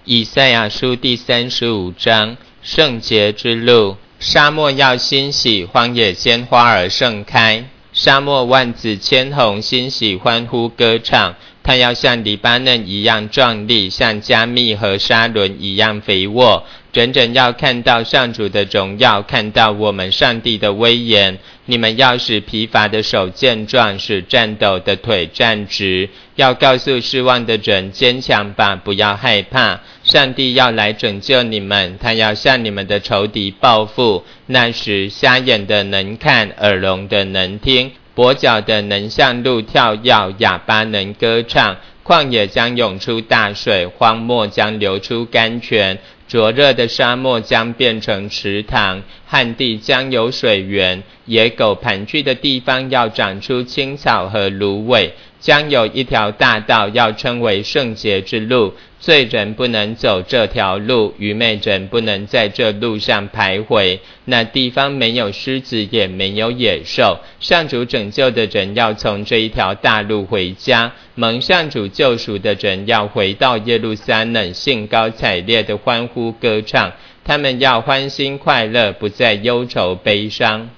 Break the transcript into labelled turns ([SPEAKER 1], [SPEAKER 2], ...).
[SPEAKER 1] 以赛亚书第35章，圣洁之路。沙漠要欣喜，荒野鲜花儿盛开。沙漠万紫千红，欣喜欢呼歌唱。它要像黎巴嫩一样壮丽，像加密和沙伦一样肥沃。人人要看到上主的荣耀，看到我们上帝的威严。你们要使疲乏的手健壮，使颤抖的腿站直。要告诉失望的人，坚强吧，不要害怕。上帝要来拯救你们，他要向你们的仇敌报复。那时，瞎眼的能看，耳聋的能听，跛脚的能向路跳跃，哑巴能歌唱。旷野将涌出大水，荒漠将流出甘泉。灼热的沙漠将变成池塘，旱地将有水源，野狗盘踞的地方要长出青草和芦苇，将有一条大道，要称为圣洁之路。罪人不能走这条路，愚昧人不能在这路上徘徊。那地方没有狮子，也没有野兽。上主拯救的人要从这一条大路回家，蒙上主救赎的人要回到耶路撒冷，兴高采烈地欢呼歌唱。他们要欢欣快乐，不再忧愁悲伤。